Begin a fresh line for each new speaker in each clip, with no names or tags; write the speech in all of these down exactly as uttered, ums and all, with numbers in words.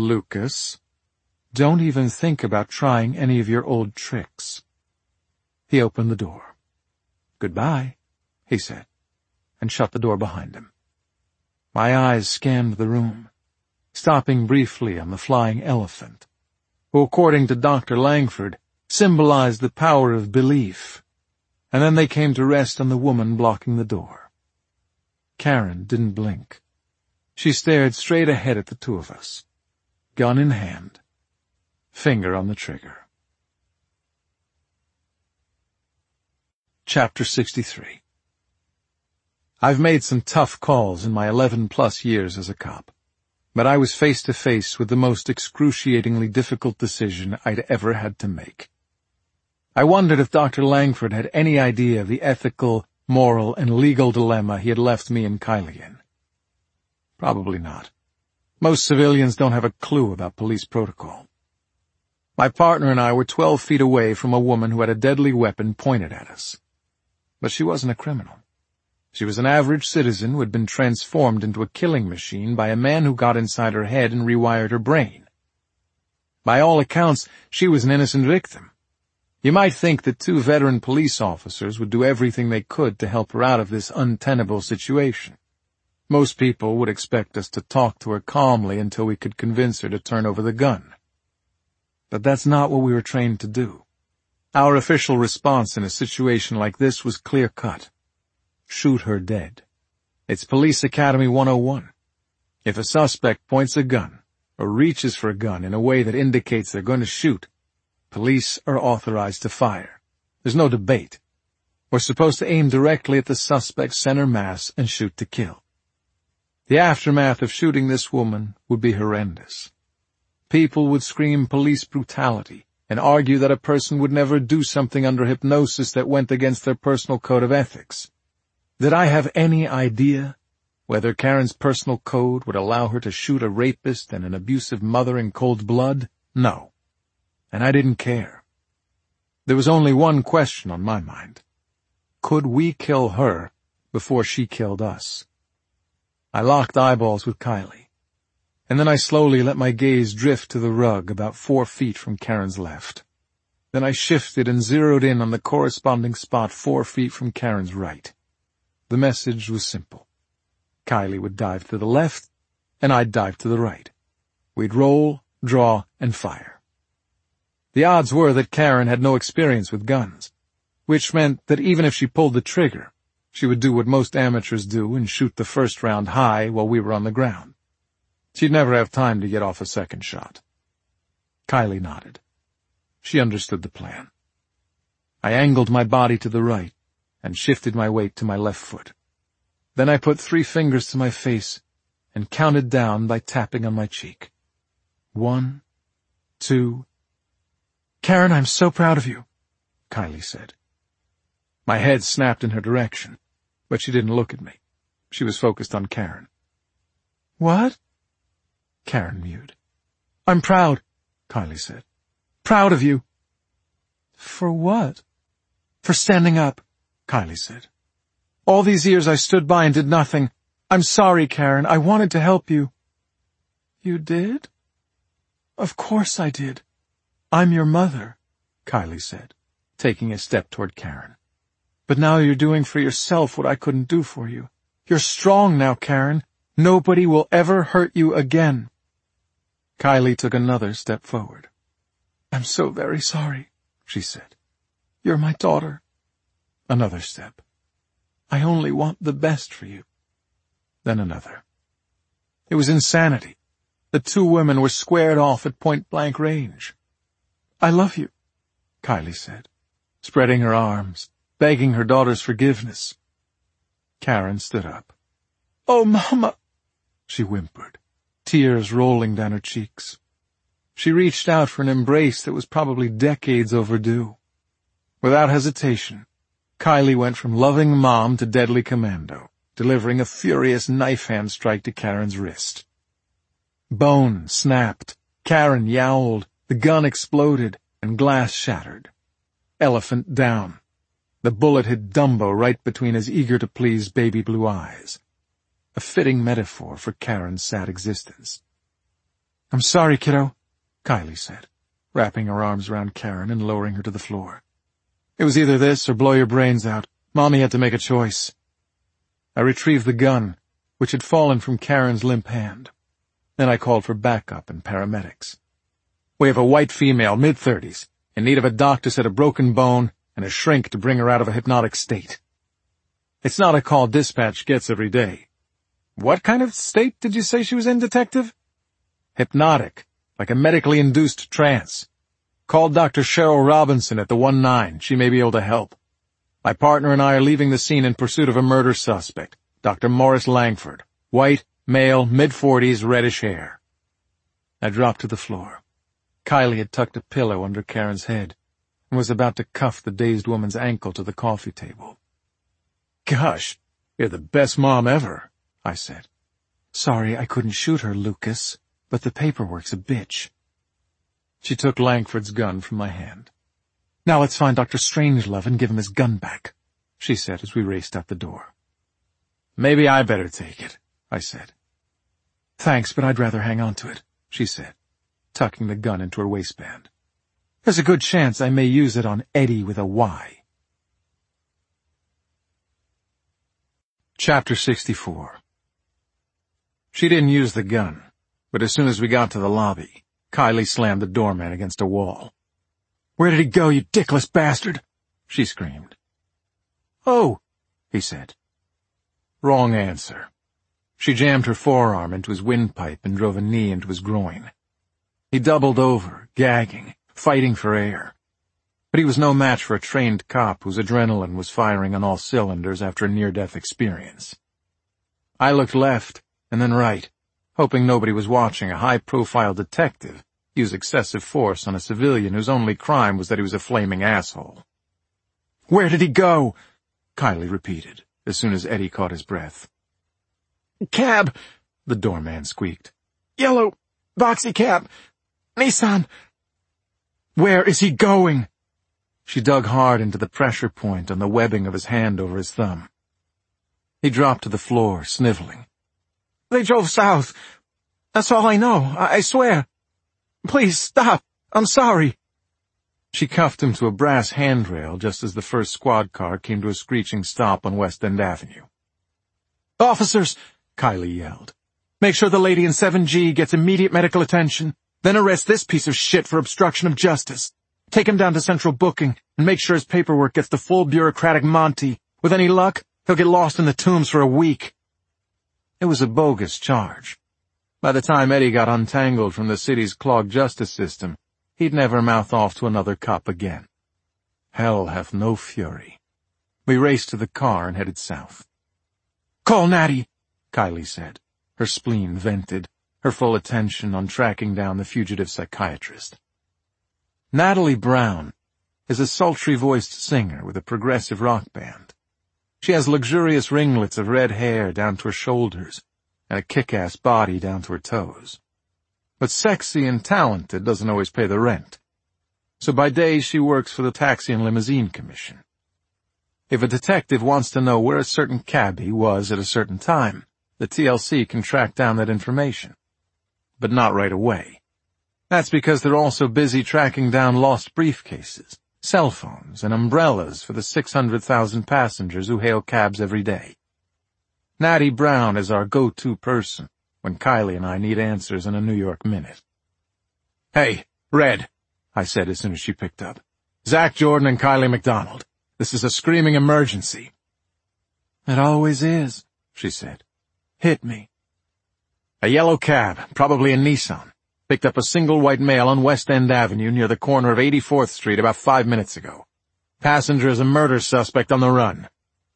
Lucas, don't even think about trying any of your old tricks." He opened the door. "Goodbye," he said, and shut the door behind him. My eyes scanned the room, stopping briefly on the flying elephant, who, according to Doctor Langford, symbolized the power of belief, and then they came to rest on the woman blocking the door. Karen didn't blink. She stared straight ahead at the two of us, gun in hand, finger on the trigger. Chapter sixty-three. I've made some tough calls in my eleven-plus years as a cop, but I was face to face with the most excruciatingly difficult decision I'd ever had to make. I wondered if Doctor Langford had any idea of the ethical, moral, and legal dilemma he had left me and Kylie in. Probably not. Most civilians don't have a clue about police protocol. My partner and I were twelve feet away from a woman who had a deadly weapon pointed at us. But she wasn't a criminal. She was an average citizen who had been transformed into a killing machine by a man who got inside her head and rewired her brain. By all accounts, she was an innocent victim. You might think that two veteran police officers would do everything they could to help her out of this untenable situation. Most people would expect us to talk to her calmly until we could convince her to turn over the gun. But that's not what we were trained to do. Our official response in a situation like this was clear-cut. Shoot her dead. It's Police Academy one oh one. If a suspect points a gun, or reaches for a gun in a way that indicates they're going to shoot, police are authorized to fire. There's no debate. We're supposed to aim directly at the suspect's center mass and shoot to kill. The aftermath of shooting this woman would be horrendous. People would scream police brutality and argue that a person would never do something under hypnosis that went against their personal code of ethics. Did I have any idea whether Karen's personal code would allow her to shoot a rapist and an abusive mother in cold blood? No. And I didn't care. There was only one question on my mind. Could we kill her before she killed us? I locked eyeballs with Kylie, and then I slowly let my gaze drift to the rug about four feet from Karen's left. Then I shifted and zeroed in on the corresponding spot four feet from Karen's right. The message was simple. Kylie would dive to the left, and I'd dive to the right. We'd roll, draw, and fire. The odds were that Karen had no experience with guns, which meant that even if she pulled the trigger, she would do what most amateurs do and shoot the first round high while we were on the ground. She'd never have time to get off a second shot. Kylie nodded. She understood the plan. I angled my body to the right and shifted my weight to my left foot. Then I put three fingers to my face and counted down by tapping on my cheek. One, two. "Karen, I'm so proud of you," Kylie said. My head snapped in her direction, but she didn't look at me. She was focused on Karen. "What?" Karen mewed. "I'm proud," Kylie said. "Proud of you." "For what?" "For standing up," Kylie said. "All these years I stood by and did nothing. I'm sorry, Karen. I wanted to help you." "You did?" "Of course I did. I'm your mother," Kylie said, taking a step toward Karen. "But now you're doing for yourself what I couldn't do for you. You're strong now, Karen. Nobody will ever hurt you again." Kylie took another step forward. "I'm so very sorry," she said. "You're my daughter." Another step. "I only want the best for you." Then another. It was insanity. The two women were squared off at point-blank range. "I love you," Kylie said, spreading her arms, begging her daughter's forgiveness. Karen stood up. "Oh, Mama," she whimpered, tears rolling down her cheeks. She reached out for an embrace that was probably decades overdue. Without hesitation, Kylie went from loving mom to deadly commando, delivering a furious knife-hand strike to Karen's wrist. Bone snapped, Karen yowled, the gun exploded, and glass shattered. Elephant down. The bullet hit Dumbo right between his eager-to-please baby blue eyes. A fitting metaphor for Karen's sad existence. I'm sorry, kiddo, Kylie said, wrapping her arms around Karen and lowering her to the floor. It was either this or blow your brains out. Mommy had to make a choice. I retrieved the gun, which had fallen from Karen's limp hand. Then I called for backup and paramedics. We have a white female, mid-thirties, in need of a doctor said a broken bone and a shrink to bring her out of a hypnotic state. It's not a call dispatch gets every day. What kind of state did you say she was in, Detective? Hypnotic, like a medically induced trance. Call Doctor Cheryl Robinson at the one nine. She may be able to help. My partner and I are leaving the scene in pursuit of a murder suspect, Doctor Morris Langford. White, male, mid-forties, reddish hair. I dropped to the floor. Kylie had tucked a pillow under Karen's head and was about to cuff the dazed woman's ankle to the coffee table. Gosh, you're the best mom ever, I said. Sorry I couldn't shoot her, Lucas, but the paperwork's a bitch. She took Langford's gun from my hand. Now let's find Doctor Strangelove and give him his gun back, she said as we raced out the door. Maybe I better take it, I said. Thanks, but I'd rather hang on to it, she said, tucking the gun into her waistband. There's a good chance I may use it on Eddie with a Y. Chapter sixty-four. She didn't use the gun, but as soon as we got to the lobby, Kylie slammed the doorman against a wall. Where did he go, you dickless bastard? She screamed. Oh, he said. Wrong answer. She jammed her forearm into his windpipe and drove a knee into his groin. He doubled over, gagging, fighting for air. But he was no match for a trained cop whose adrenaline was firing on all cylinders after a near-death experience. I looked left and then right, hoping nobody was watching a high-profile detective use excessive force on a civilian whose only crime was that he was a flaming asshole. Where did he go? Kylie repeated, as soon as Eddie caught his breath. Cab, the doorman squeaked. Yellow, boxy cab, Nissan. Where is he going? She dug hard into the pressure point on the webbing of his hand over his thumb. He dropped to the floor, sniveling. They drove south. That's all I know, I, I swear. Please, stop. I'm sorry. She cuffed him to a brass handrail just as the first squad car came to a screeching stop on West End Avenue. Officers, Kylie yelled. Make sure the lady in seven G gets immediate medical attention, then arrest this piece of shit for obstruction of justice. Take him down to central booking and make sure his paperwork gets the full bureaucratic Monty. With any luck, he'll get lost in the tombs for a week. It was a bogus charge. By the time Eddie got untangled from the city's clogged justice system, he'd never mouth off to another cop again. Hell hath no fury. We raced to the car and headed south. Call Natty, Kylie said, her spleen vented, her full attention on tracking down the fugitive psychiatrist. Natalie Brown is a sultry-voiced singer with a progressive rock band. She has luxurious ringlets of red hair down to her shoulders and a kick-ass body down to her toes. But sexy and talented doesn't always pay the rent. So by day she works for the Taxi and Limousine Commission. If a detective wants to know where a certain cabbie was at a certain time, the T L C can track down that information. But not right away. That's because they're also busy tracking down lost briefcases, cell phones, and umbrellas for the six hundred thousand passengers who hail cabs every day. Natty Brown is our go-to person when Kylie and I need answers in a New York minute. Hey, Red, I said as soon as she picked up. Zach Jordan and Kylie McDonald. This is a screaming emergency. It always is, she said. Hit me. A yellow cab, probably a Nissan, picked up a single white male on West End Avenue near the corner of eighty-fourth Street about five minutes ago. Passenger is a murder suspect on the run.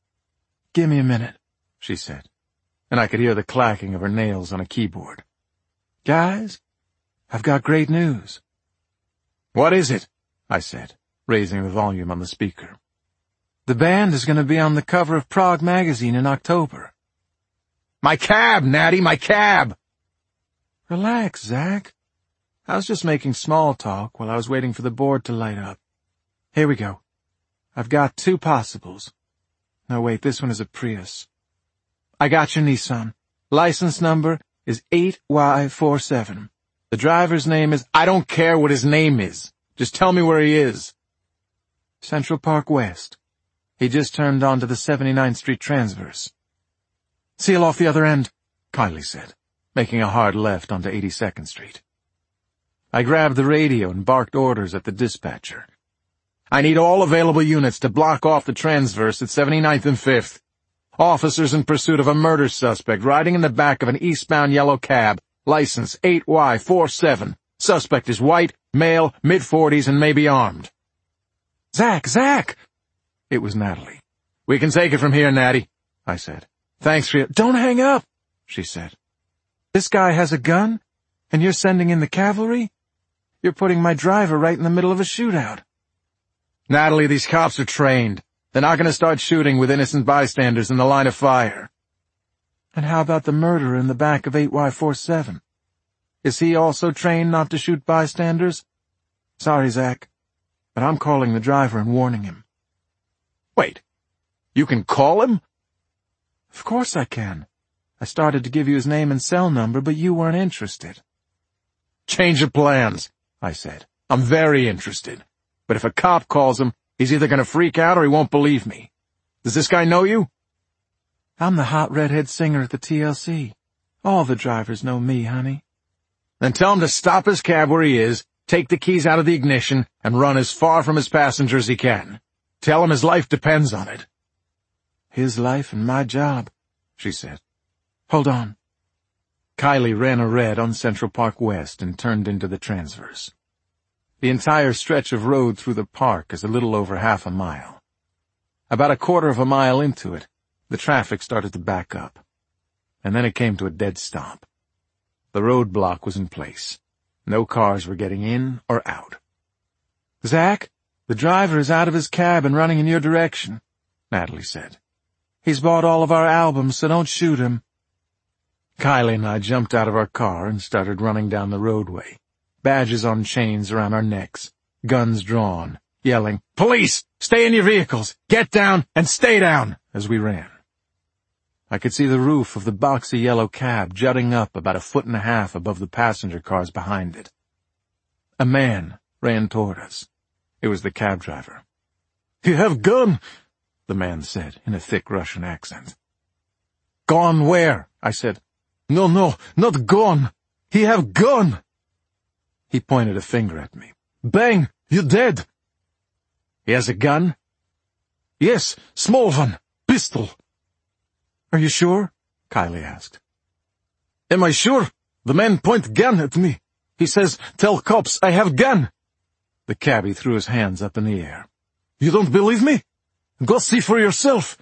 Give me a minute, she said, and I could hear the clacking of her nails on a keyboard. Guys, I've got great news. What is it? I said, raising the volume on the speaker. The band is going to be on the cover of Prague magazine in October. My cab, Natty, my cab! Relax, Zach. I was just making small talk while I was waiting for the board to light up. Here we go. I've got two possibles. No, wait, this one is a Prius. I got your Nissan. License number is eight Y four seven. The driver's name is— I don't care what his name is. Just tell me where he is. Central Park West. He just turned onto the seventy-ninth Street Transverse. Seal off the other end, Kylie said, making a hard left onto eighty-second Street. I grabbed the radio and barked orders at the dispatcher. I need all available units to block off the Transverse at seventy-ninth and fifth. Officers in pursuit of a murder suspect riding in the back of an eastbound yellow cab, license eight Y forty-seven. Suspect is white, male, mid-forties, and may be armed. Zach, Zach! It was Natalie. We can take it from here, Natty, I said. Thanks for your— Don't hang up, she said. This guy has a gun, and you're sending in the cavalry? You're putting my driver right in the middle of a shootout. Natalie, these cops are trained. They're not going to start shooting with innocent bystanders in the line of fire. And how about the murderer in the back of eight Y forty-seven? Is he also trained not to shoot bystanders? Sorry, Zach, but I'm calling the driver and warning him. Wait, you can call him? Of course I can. I started to give you his name and cell number, but you weren't interested. Change of plans, I said. I'm very interested. But if a cop calls him, he's either going to freak out or he won't believe me. Does this guy know you? I'm the hot redhead singer at the T L C. All the drivers know me, honey. Then tell him to stop his cab where he is, take the keys out of the ignition, and run as far from his passenger as he can. Tell him his life depends on it. His life and my job, she said. Hold on. Kylie ran a red on Central Park West and turned into the Transverse. The entire stretch of road through the park is a little over half a mile. About a quarter of a mile into it, the traffic started to back up. And then it came to a dead stop. The roadblock was in place. No cars were getting in or out. Zach, the driver is out of his cab and running in your direction, Natalie said. He's bought all of our albums, so don't shoot him. Kylie and I jumped out of our car and started running down the roadway, badges on chains around our necks, guns drawn, yelling, Police! Stay in your vehicles! Get down and stay down! As we ran. I could see the roof of the boxy yellow cab jutting up about a foot and a half above the passenger cars behind it. A man ran toward us. It was the cab driver. You have gun, the man said in a thick Russian accent. Gone where? I said. No, no, not gone. He have gun. He pointed a finger at me. Bang, you dead. He has a gun? Yes, small one, pistol. Are you sure? Kylie asked. Am I sure? The man point gun at me. He says, tell cops I have gun. The cabbie threw his hands up in the air. You don't believe me? Go see for yourself.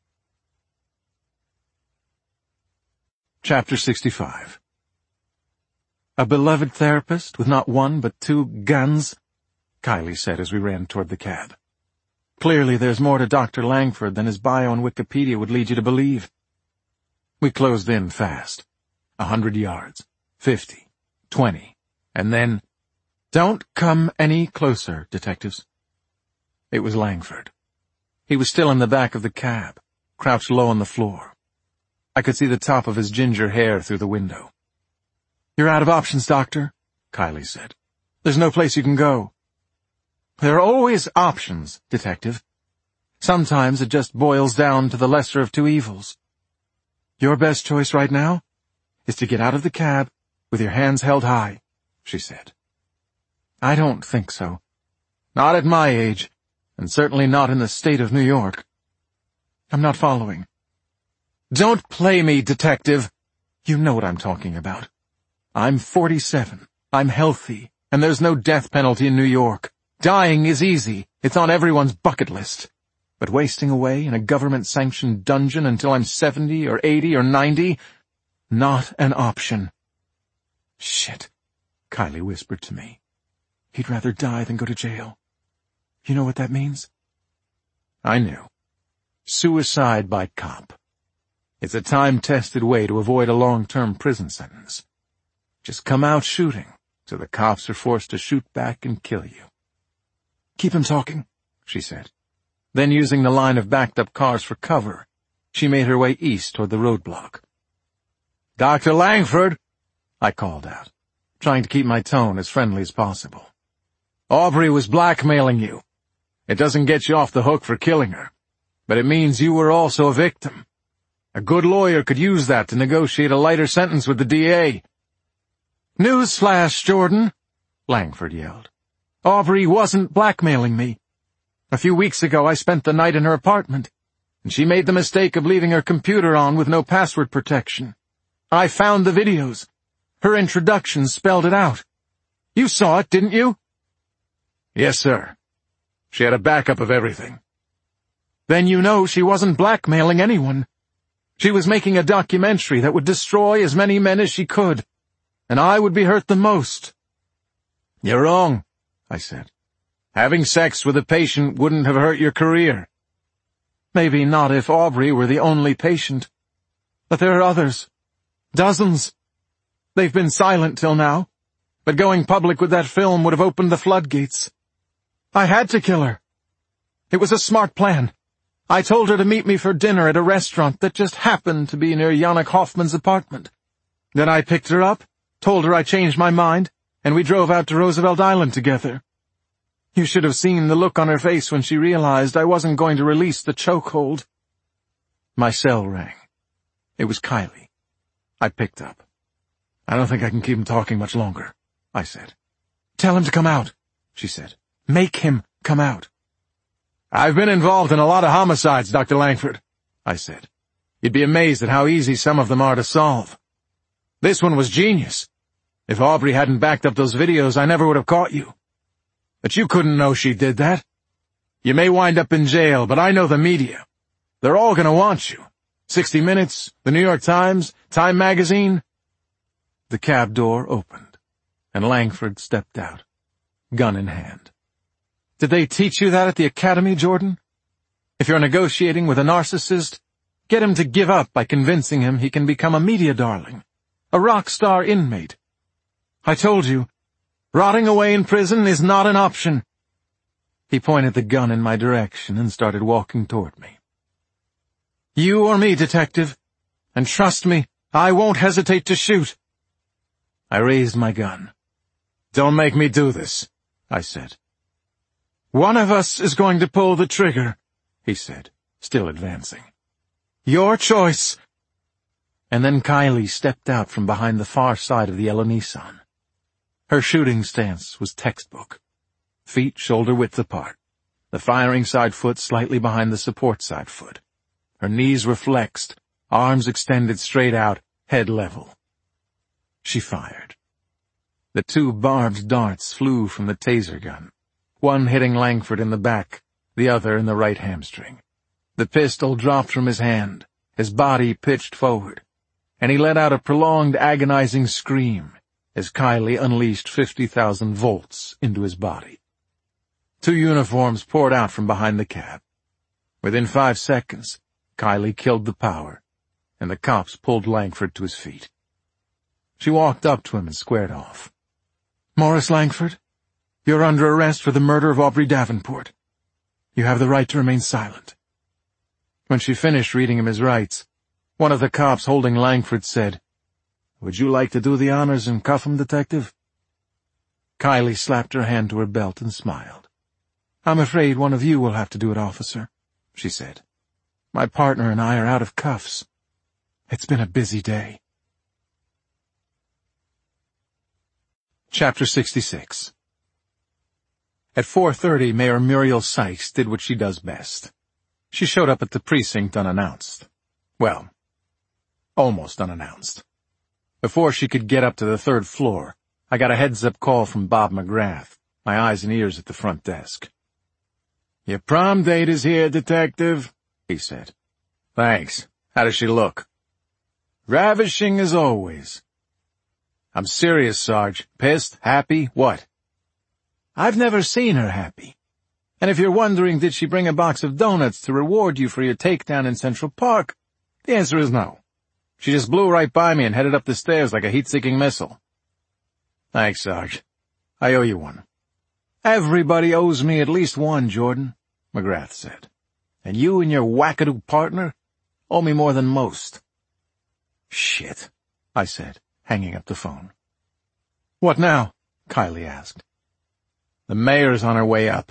Chapter sixty-five. A beloved therapist with not one but two guns, Kylie said as we ran toward the cab. Clearly there's more to Doctor Langford than his bio on Wikipedia would lead you to believe. We closed in fast. A hundred yards. Fifty. Twenty. And then, don't come any closer, detectives. It was Langford. He was still in the back of the cab, crouched low on the floor. I could see the top of his ginger hair through the window. You're out of options, Doctor, Kylie said. There's no place you can go. There are always options, detective. Sometimes it just boils down to the lesser of two evils. Your best choice right now is to get out of the cab with your hands held high, she said. I don't think so. Not at my age, and certainly not in the state of New York. I'm not following. Don't play me, detective. You know what I'm talking about. I'm forty-seven. I'm healthy, and there's no death penalty in New York. Dying is easy. It's on everyone's bucket list. But wasting away in a government-sanctioned dungeon until I'm seventy or eighty or ninety? Not an option. Shit, Kylie whispered to me. He'd rather die than go to jail. You know what that means? I knew. Suicide by cop. It's a time-tested way to avoid a long-term prison sentence. Just come out shooting, so the cops are forced to shoot back and kill you. Keep him talking, she said. Then, using the line of backed-up cars for cover, she made her way east toward the roadblock. Doctor Langford, I called out. trying to keep my tone as friendly as possible. Aubrey was blackmailing you. It doesn't get you off the hook for killing her, but it means you were also a victim. A good lawyer could use that to negotiate a lighter sentence with the D A. Newsflash, Jordan, Langford yelled. Aubrey wasn't blackmailing me. A few weeks ago I spent the night in her apartment, and she made the mistake of leaving her computer on with no password protection. I found the videos. Her introduction spelled it out. You saw it, didn't you? Yes, sir. She had a backup of everything. Then you know she wasn't blackmailing anyone. She was making a documentary that would destroy as many men as she could, and I would be hurt the most. You're wrong, I said. Having sex with a patient wouldn't have hurt your career. Maybe not if Aubrey were the only patient. But there are others. Dozens. They've been silent till now, but going public with that film would have opened the floodgates. I had to kill her. It was a smart plan. I told her to meet me for dinner at a restaurant that just happened to be near Yannick Hoffman's apartment. Then I picked her up, told her I changed my mind, and we drove out to Roosevelt Island together. You should have seen the look on her face when she realized I wasn't going to release the chokehold. My cell rang. It was Kylie. I picked up. I don't think I can keep him talking much longer, I said. Tell him to come out, she said. Make him come out. I've been involved in a lot of homicides, Doctor Langford, I said. You'd be amazed at how easy some of them are to solve. This one was genius. If Aubrey hadn't backed up those videos, I never would have caught you. But you couldn't know she did that. You may wind up in jail, but I know the media. They're all gonna want you. Sixty Minutes, the New York Times, Time Magazine. The cab door opened, and Langford stepped out, gun in hand. Did they teach you that at the academy, Jordan? If you're negotiating with a narcissist, get him to give up by convincing him he can become a media darling, a rock star inmate. I told you, rotting away in prison is not an option. He pointed the gun in my direction and started walking toward me. You or me, detective, and trust me, I won't hesitate to shoot. I raised my gun. Don't make me do this, I said. One of us is going to pull the trigger, he said, still advancing. Your choice. And then Kylie stepped out from behind the far side of the yellow Nissan. Her shooting stance was textbook. Feet shoulder-width apart, the firing side foot slightly behind the support side foot. Her knees were flexed, arms extended straight out, head level. She fired. The two barbed darts flew from the taser gun, one hitting Langford in the back, the other in the right hamstring. The pistol dropped from his hand, his body pitched forward, and he let out a prolonged agonizing scream as Kylie unleashed fifty thousand volts into his body. Two uniforms poured out from behind the cab. Within five seconds, Kylie killed the power, and the cops pulled Langford to his feet. She walked up to him and squared off. Morris Langford, you're under arrest for the murder of Aubrey Davenport. You have the right to remain silent. When she finished reading him his rights, one of the cops holding Langford said, Would you like to do the honors and cuff him, detective? Kylie slapped her hand to her belt and smiled. I'm afraid one of you will have to do it, officer, she said. My partner and I are out of cuffs. It's been a busy day. Chapter sixty-six. At four thirty, Mayor Muriel Sykes did what she does best. She showed up at the precinct unannounced. Well, almost unannounced. Before she could get up to the third floor, I got a heads-up call from Bob McGrath, my eyes and ears at the front desk. Your prom date is here, detective, he said. Thanks. How does she look? Ravishing as always. I'm serious, Sarge. Pissed? Happy? What? I've never seen her happy. And if you're wondering, did she bring a box of donuts to reward you for your takedown in Central Park, the answer is no. She just blew right by me and headed up the stairs like a heat-seeking missile. Thanks, Sarge. I owe you one. Everybody owes me at least one, Jordan, McGrath said. And you and your wackadoo partner owe me more than most. Shit, I said, hanging up the phone. "What now?" Kylie asked. "The mayor's on her way up."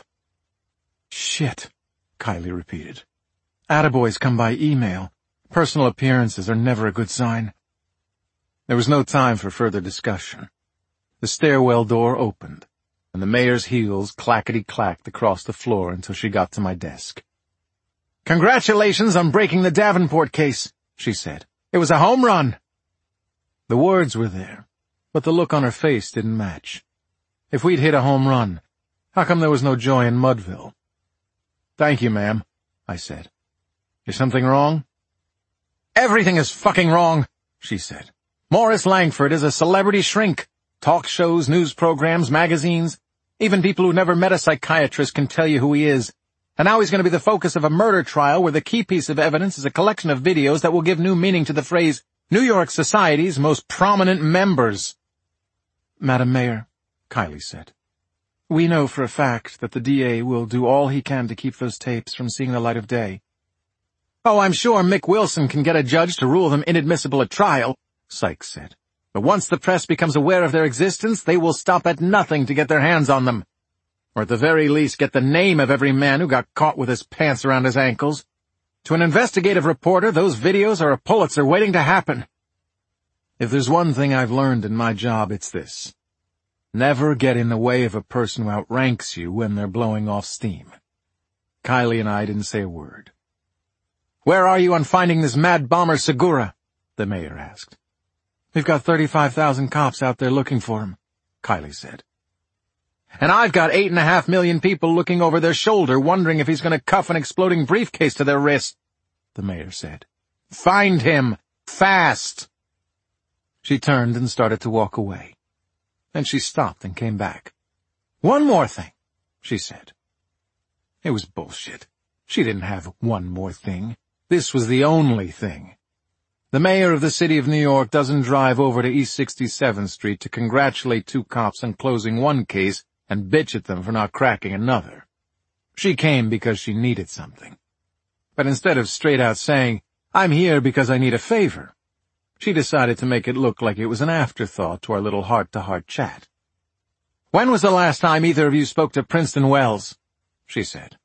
"Shit," Kylie repeated. "Attaboys come by email. Personal appearances are never a good sign." There was no time for further discussion. The stairwell door opened, and the mayor's heels clackety-clacked across the floor until she got to my desk. "Congratulations on breaking the Davenport case," she said. "It was a home run." The words were there, but the look on her face didn't match. If we'd hit a home run, how come there was no joy in Mudville? "Thank you, ma'am," I said. "Is something wrong?" "Everything is fucking wrong," she said. "Morris Langford is a celebrity shrink. Talk shows, news programs, magazines. Even people who never met a psychiatrist can tell you who he is. And now he's going to be the focus of a murder trial where the key piece of evidence is a collection of videos that will give new meaning to the phrase, New York society's most prominent members." "Madam Mayor," Kylie said, "we know for a fact that the D A will do all he can to keep those tapes from seeing the light of day." "Oh, I'm sure Mick Wilson can get a judge to rule them inadmissible at trial," Sykes said. "But once the press becomes aware of their existence, they will stop at nothing to get their hands on them. Or at the very least get the name of every man who got caught with his pants around his ankles. To an investigative reporter, those videos are a Pulitzer waiting to happen. If there's one thing I've learned in my job, it's this. Never get in the way of a person who outranks you when they're blowing off steam." Kylie and I didn't say a word. "Where are you on finding this mad bomber Segura?" the mayor asked. "We've got thirty-five thousand cops out there looking for him," Kylie said. "And I've got eight and a half million people looking over their shoulder wondering if he's going to cuff an exploding briefcase to their wrist," the mayor said. "Find him! Fast!" She turned and started to walk away. Then she stopped and came back. "One more thing," she said. It was bullshit. She didn't have one more thing. This was the only thing. The mayor of the city of New York doesn't drive over to East sixty-seventh Street to congratulate two cops on closing one case and bitch at them for not cracking another. She came because she needed something. But instead of straight out saying, "I'm here because I need a favor," she decided to make it look like it was an afterthought to our little heart-to-heart chat. "When was the last time either of you spoke to Princeton Wells?" she said.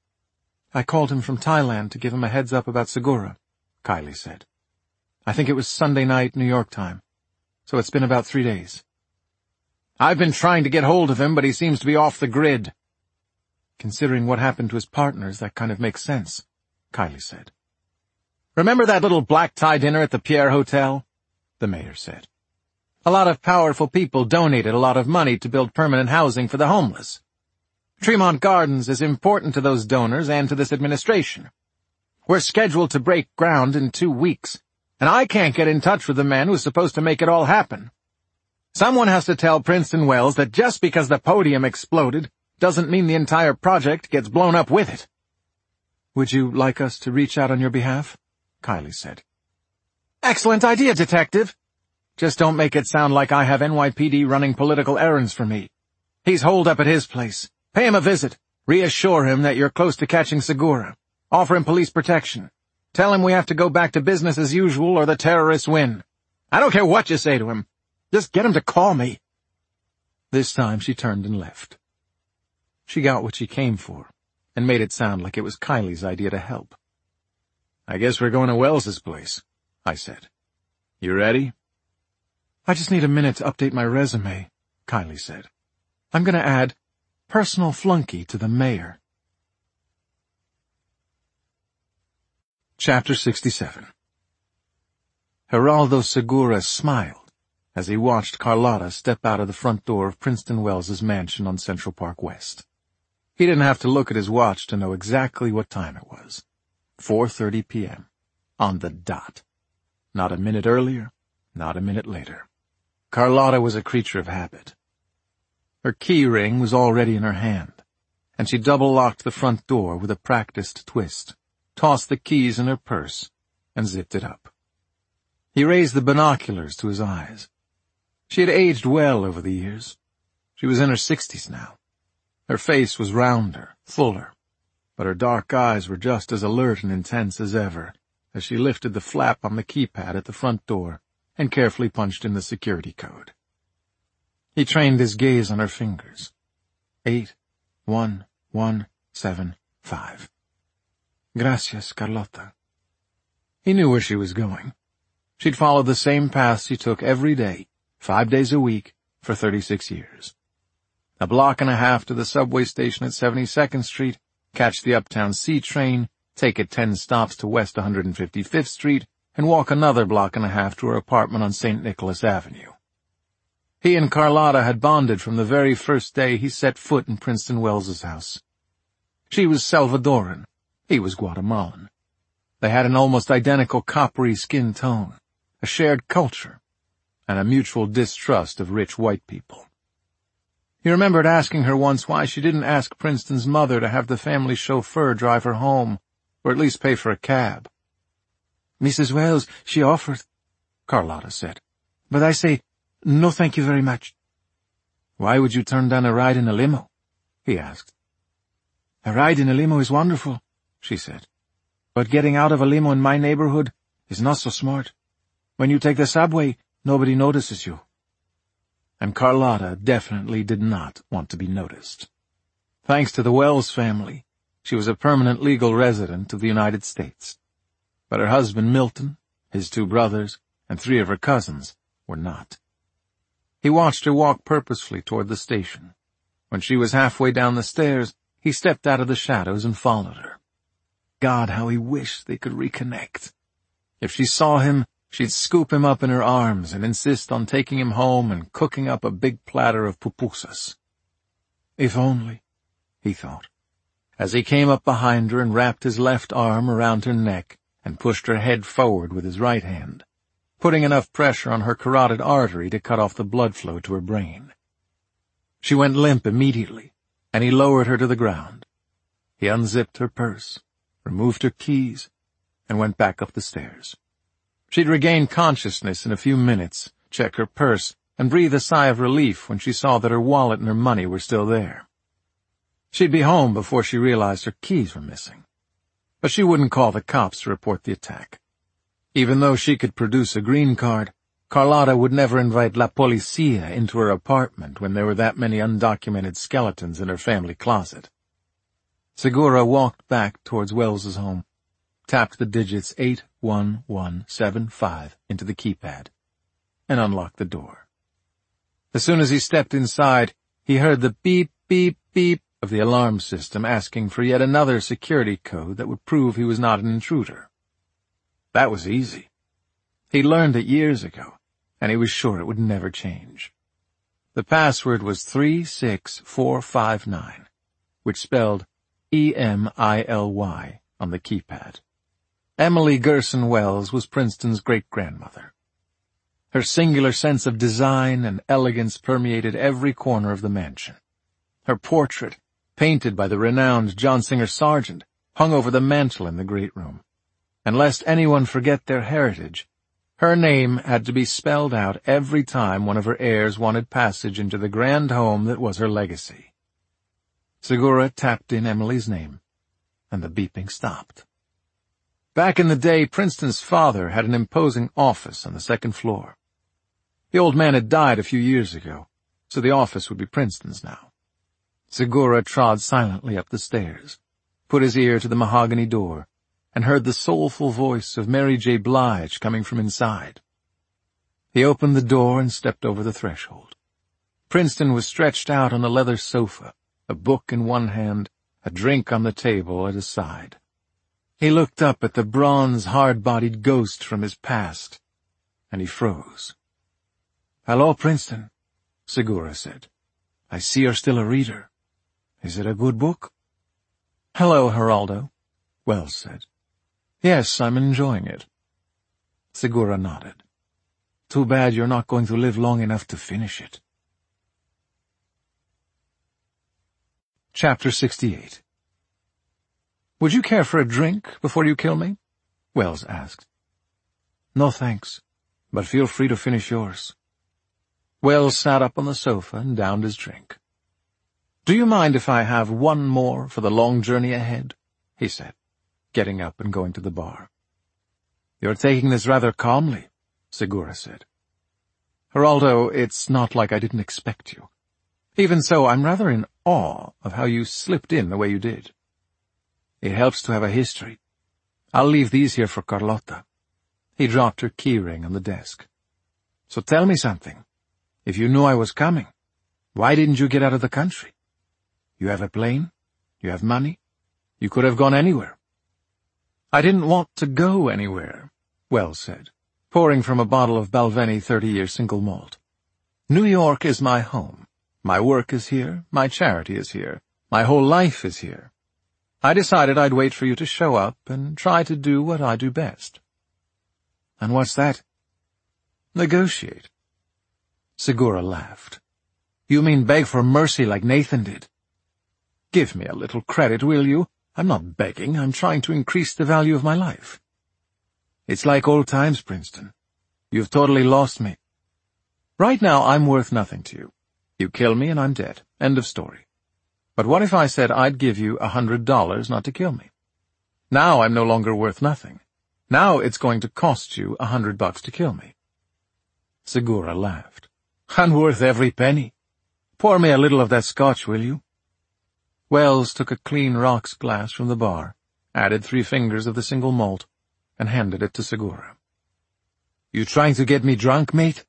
"I called him from Thailand to give him a heads up about Segura," Kylie said. "I think it was Sunday night, New York time. So it's been about three days. I've been trying to get hold of him, but he seems to be off the grid." "Considering what happened to his partners, that kind of makes sense," Kylie said. "Remember that little black tie dinner at the Pierre Hotel?" the mayor said. "A lot of powerful people donated a lot of money to build permanent housing for the homeless. Tremont Gardens is important to those donors and to this administration. We're scheduled to break ground in two weeks, and I can't get in touch with the man who's supposed to make it all happen. Someone has to tell Princeton Wells that just because the podium exploded doesn't mean the entire project gets blown up with it." "Would you like us to reach out on your behalf?" Kylie said. "Excellent idea, detective. Just don't make it sound like I have N Y P D running political errands for me. He's holed up at his place. Pay him a visit. Reassure him that you're close to catching Segura. Offer him police protection. Tell him we have to go back to business as usual or the terrorists win. I don't care what you say to him. Just get him to call me." This time she turned and left. She got what she came for, and made it sound like it was Kylie's idea to help. "I guess we're going to Wells's place," I said. "You ready?" "I just need a minute to update my resume," Kylie said. "I'm going to add personal flunky to the mayor." Chapter sixty-seven. Geraldo Segura smiled as he watched Carlotta step out of the front door of Princeton Wells's mansion on Central Park West. He didn't have to look at his watch to know exactly what time it was. four thirty p.m. On the dot. Not a minute earlier, not a minute later. Carlotta was a creature of habit. Her key ring was already in her hand, and she double-locked the front door with a practiced twist, tossed the keys in her purse, and zipped it up. He raised the binoculars to his eyes. She had aged well over the years. She was in her sixties now. Her face was rounder, fuller, but her dark eyes were just as alert and intense as ever as she lifted the flap on the keypad at the front door and carefully punched in the security code. He trained his gaze on her fingers. Eight, one, one, seven, five. Gracias, Carlota. He knew where she was going. She'd followed the same path she took every day, five days a week, for thirty-six years. A block and a half to the subway station at seventy-second Street, catch the Uptown C train, take it ten stops to West one hundred fifty-fifth Street, and walk another block and a half to her apartment on Saint Nicholas Avenue. He and Carlotta had bonded from the very first day he set foot in Princeton Wells's house. She was Salvadoran. He was Guatemalan. They had an almost identical coppery skin tone, a shared culture, and a mutual distrust of rich white people. He remembered asking her once why she didn't ask Princeton's mother to have the family chauffeur drive her home, or at least pay for a cab. Missus Wells, she offered, Carlotta said, but I say, no thank you very much. Why would you turn down a ride in a limo? He asked. A ride in a limo is wonderful, she said, but getting out of a limo in my neighborhood is not so smart. When you take the subway, nobody notices you. And Carlotta definitely did not want to be noticed. Thanks to the Wells family, she was a permanent legal resident of the United States. But her husband Milton, his two brothers, and three of her cousins were not. He watched her walk purposefully toward the station. When she was halfway down the stairs, he stepped out of the shadows and followed her. God, how he wished they could reconnect. If she saw him, she'd scoop him up in her arms and insist on taking him home and cooking up a big platter of pupusas. If only, he thought, as he came up behind her and wrapped his left arm around her neck and pushed her head forward with his right hand, putting enough pressure on her carotid artery to cut off the blood flow to her brain. She went limp immediately, and he lowered her to the ground. He unzipped her purse, removed her keys, and went back up the stairs. She'd regain consciousness in a few minutes, check her purse, and breathe a sigh of relief when she saw that her wallet and her money were still there. She'd be home before she realized her keys were missing. But she wouldn't call the cops to report the attack. Even though she could produce a green card, Carlotta would never invite La Policia into her apartment when there were that many undocumented skeletons in her family closet. Segura walked back towards Wells's home, tapped the digits eight one one seven five into the keypad, and unlocked the door. As soon as he stepped inside, he heard the beep, beep, beep of the alarm system asking for yet another security code that would prove he was not an intruder. That was easy. He learned it years ago, and he was sure it would never change. The password was three six four five nine, which spelled E M I L Y on the keypad. Emily Gerson Wells was Princeton's great-grandmother. Her singular sense of design and elegance permeated every corner of the mansion. Her portrait, painted by the renowned John Singer Sargent, hung over the mantel in the great room. And lest anyone forget their heritage, her name had to be spelled out every time one of her heirs wanted passage into the grand home that was her legacy. Segura tapped in Emily's name, and the beeping stopped. Back in the day, Princeton's father had an imposing office on the second floor. The old man had died a few years ago, so the office would be Princeton's now. Segura trod silently up the stairs, put his ear to the mahogany door, and heard the soulful voice of Mary J. Blige coming from inside. He opened the door and stepped over the threshold. Princeton was stretched out on the leather sofa, a book in one hand, a drink on the table at his side. He looked up at the bronze, hard-bodied ghost from his past, and he froze. "Hello, Princeton," Segura said. "I see you're still a reader. Is it a good book?" "Hello, Geraldo," Wells said. "Yes, I'm enjoying it." Segura nodded. "Too bad you're not going to live long enough to finish it." Chapter sixty-eight. "Would you care for a drink before you kill me?" Wells asked. "No, thanks, but feel free to finish yours." Wells sat up on the sofa and downed his drink. "Do you mind if I have one more for the long journey ahead?" he said, getting up and going to the bar. "You're taking this rather calmly," Segura said. Geraldo, it's not like I didn't expect you. Even so, I'm rather in awe of how you slipped in the way you did. It helps to have a history. I'll leave these here for Carlotta." He dropped her keyring on the desk. "So tell me something. If you knew I was coming, why didn't you get out of the country? You have a plane? You have money? You could have gone anywhere." "I didn't want to go anywhere," Wells said, pouring from a bottle of Balvenie thirty-year single malt. "New York is my home. My work is here, my charity is here, my whole life is here. I decided I'd wait for you to show up and try to do what I do best." "And what's that?" "Negotiate." Segura laughed. "You mean beg for mercy like Nathan did?" "Give me a little credit, will you? I'm not begging, I'm trying to increase the value of my life." "It's like old times, Princeton. You've totally lost me. Right now I'm worth nothing to you. You kill me and I'm dead. End of story. But what if I said I'd give you a hundred dollars not to kill me? Now I'm no longer worth nothing. Now it's going to cost you a hundred bucks to kill me." Segura laughed. "I'm worth every penny. Pour me a little of that scotch, will you?" Wells took a clean rocks glass from the bar, added three fingers of the single malt, and handed it to Segura. "You trying to get me drunk, mate?"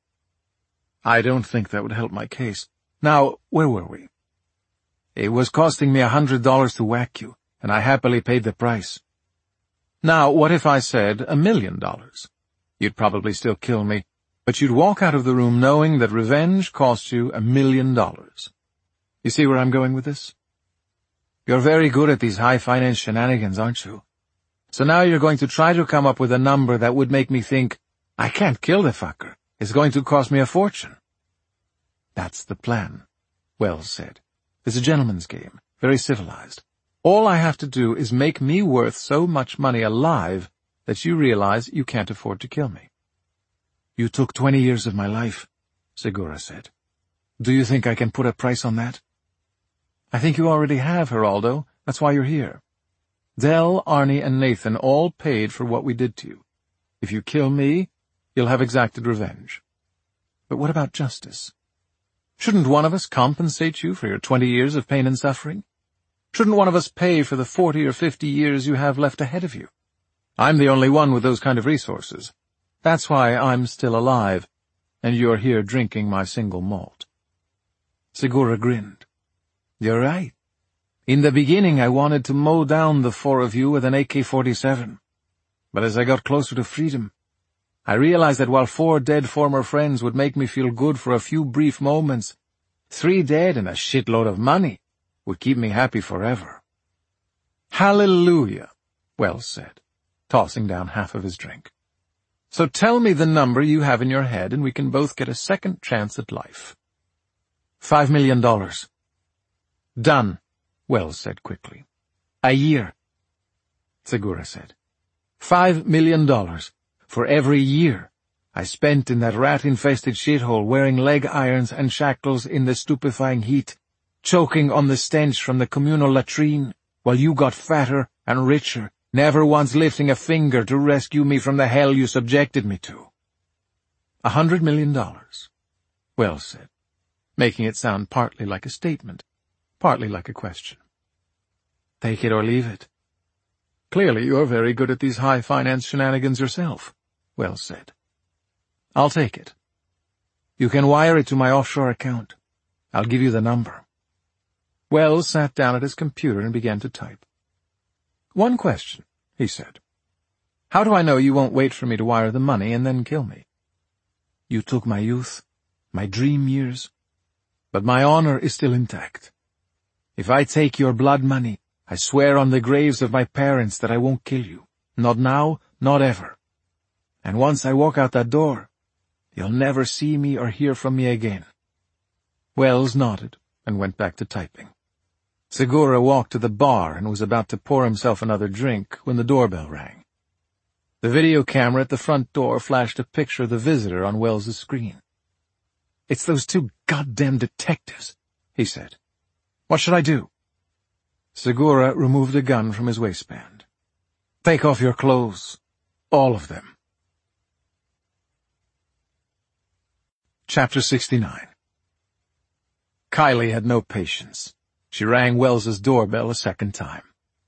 "I don't think that would help my case. Now, where were we?" "It was costing me a hundred dollars to whack you, and I happily paid the price. Now, what if I said a million dollars? You'd probably still kill me, but you'd walk out of the room knowing that revenge cost you a million dollars. You see where I'm going with this? You're very good at these high-finance shenanigans, aren't you? So now you're going to try to come up with a number that would make me think, I can't kill the fucker. It's going to cost me a fortune." "That's the plan," Wells said. "It's a gentleman's game, very civilized. All I have to do is make me worth so much money alive that you realize you can't afford to kill me." "You took twenty years of my life," Segura said. "Do you think I can put a price on that?" "I think you already have, Geraldo. That's why you're here. Dell, Arnie, and Nathan all paid for what we did to you. If you kill me, you'll have exacted revenge. But what about justice? Shouldn't one of us compensate you for your twenty years of pain and suffering? Shouldn't one of us pay for the forty or fifty years you have left ahead of you? I'm the only one with those kind of resources. That's why I'm still alive, and you're here drinking my single malt." Segura grinned. "You're right. In the beginning I wanted to mow down the four of you with an A K forty-seven. But as I got closer to freedom, I realized that while four dead former friends would make me feel good for a few brief moments, three dead and a shitload of money would keep me happy forever." "Hallelujah," Wells said, tossing down half of his drink. "So tell me the number you have in your head and we can both get a second chance at life." Five million dollars." "Done," Wells said quickly. "A year," Segura said. Five million dollars for every year I spent in that rat-infested shithole wearing leg irons and shackles in the stupefying heat, choking on the stench from the communal latrine, while you got fatter and richer, never once lifting a finger to rescue me from the hell you subjected me to." A hundred million dollars, Wells said, making it sound partly like a statement, partly like a question. "Take it or leave it." "Clearly you're very good at these high-finance shenanigans yourself," Wells said. "I'll take it. You can wire it to my offshore account. I'll give you the number." Wells sat down at his computer and began to type. "One question," he said. "How do I know you won't wait for me to wire the money and then kill me? You took my youth, my dream years, but my honor is still intact. If I take your blood money, I swear on the graves of my parents that I won't kill you. Not now, not ever. And once I walk out that door, you'll never see me or hear from me again." Wells nodded and went back to typing. Segura walked to the bar and was about to pour himself another drink when the doorbell rang. The video camera at the front door flashed a picture of the visitor on Wells's screen. "It's those two goddamn detectives," he said. "What should I do?" Segura removed a gun from his waistband. "Take off your clothes. All of them." Chapter sixty-nine. Kylie had no patience. She rang Wells's doorbell a second time.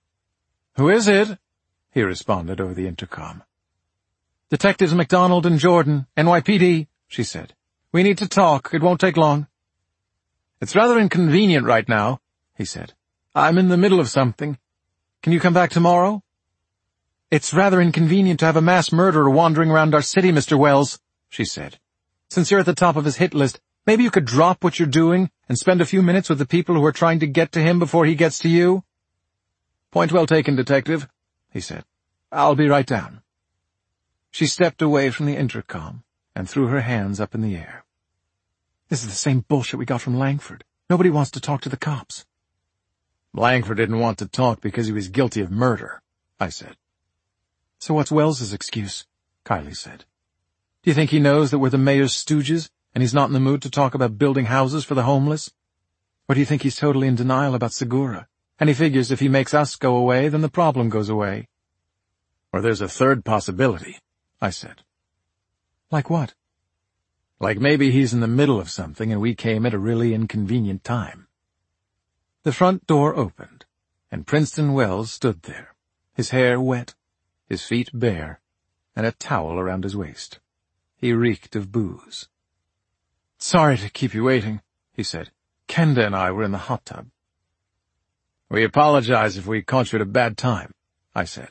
"Who is it?" he responded over the intercom. "Detectives McDonald and Jordan, N Y P D, she said. "We need to talk. It won't take long." "It's rather inconvenient right now," he said. "I'm in the middle of something. Can you come back tomorrow?" "It's rather inconvenient to have a mass murderer wandering around our city, Mister Wells," she said. "Since you're at the top of his hit list, maybe you could drop what you're doing and spend a few minutes with the people who are trying to get to him before he gets to you." "Point well taken, Detective," he said. "I'll be right down." She stepped away from the intercom and threw her hands up in the air. "This is the same bullshit we got from Langford. Nobody wants to talk to the cops." "Langford didn't want to talk because he was guilty of murder," I said. "So what's Wells's excuse?" Kylie said. "Do you think he knows that we're the mayor's stooges and he's not in the mood to talk about building houses for the homeless? Or do you think he's totally in denial about Segura, and he figures if he makes us go away, then the problem goes away?" "Or there's a third possibility," I said. "Like what?" "Like maybe he's in the middle of something and we came at a really inconvenient time." The front door opened, and Princeton Wells stood there, his hair wet, his feet bare, and a towel around his waist. He reeked of booze. "Sorry to keep you waiting," he said. "Kenda and I were in the hot tub." "We apologize if we caught you at a bad time," I said.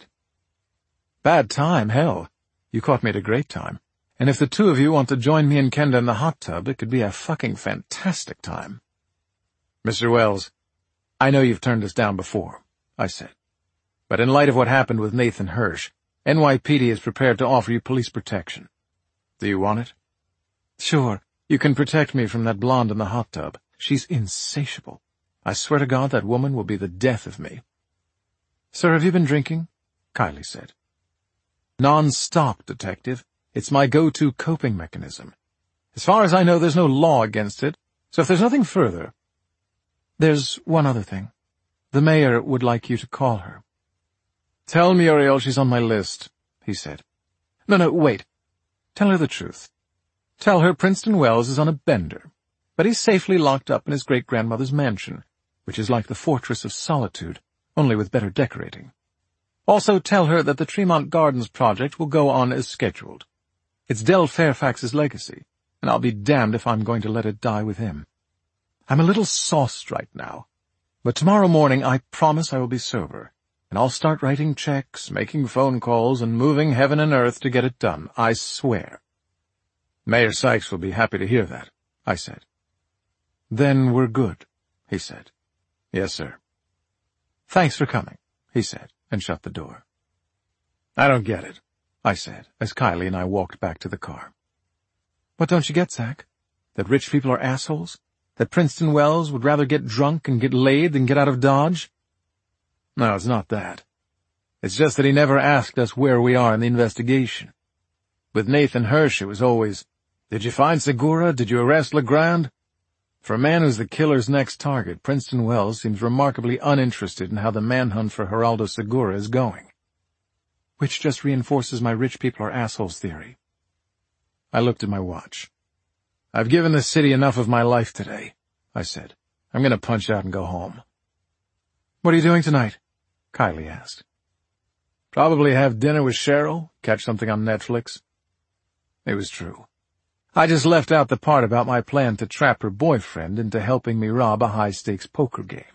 "Bad time, hell. You caught me at a great time. And if the two of you want to join me and Kenda in the hot tub, it could be a fucking fantastic time." "Mister Wells, I know you've turned us down before," I said. "But in light of what happened with Nathan Hirsch, N Y P D is prepared to offer you police protection. Do you want it?" "Sure. You can protect me from that blonde in the hot tub. She's insatiable. I swear to God that woman will be the death of me." "Sir, have you been drinking?" Kylie said. "Non-stop, Detective. It's my go-to coping mechanism. As far as I know, there's no law against it, so if there's nothing further—" "There's one other thing. The mayor would like you to call her." "Tell Muriel she's on my list," he said. "No, no, wait. Tell her the truth. Tell her Princeton Wells is on a bender, but he's safely locked up in his great-grandmother's mansion, which is like the Fortress of Solitude, only with better decorating. Also tell her that the Tremont Gardens project will go on as scheduled. It's Del Fairfax's legacy, and I'll be damned if I'm going to let it die with him. I'm a little sauced right now, but tomorrow morning I promise I will be sober, and I'll start writing checks, making phone calls, and moving heaven and earth to get it done, I swear." "Mayor Sykes will be happy to hear that," I said. "Then we're good," he said. "Yes, sir." "Thanks for coming," he said, and shut the door. "I don't get it," I said, as Kylie and I walked back to the car. "What don't you get, Zach? That rich people are assholes? That Princeton Wells would rather get drunk and get laid than get out of Dodge?" "No, it's not that. It's just that he never asked us where we are in the investigation. With Nathan Hirsch, it was always, 'Did you find Segura? Did you arrest LeGrand?' For a man who's the killer's next target, Princeton Wells seems remarkably uninterested in how the manhunt for Geraldo Segura is going." "Which just reinforces my rich people are assholes theory." I looked at my watch. "I've given this city enough of my life today," I said. "I'm going to punch out and go home." "What are you doing tonight?" Kylie asked. "Probably have dinner with Cheryl, catch something on Netflix." It was true. I just left out the part about my plan to trap her boyfriend into helping me rob a high-stakes poker game.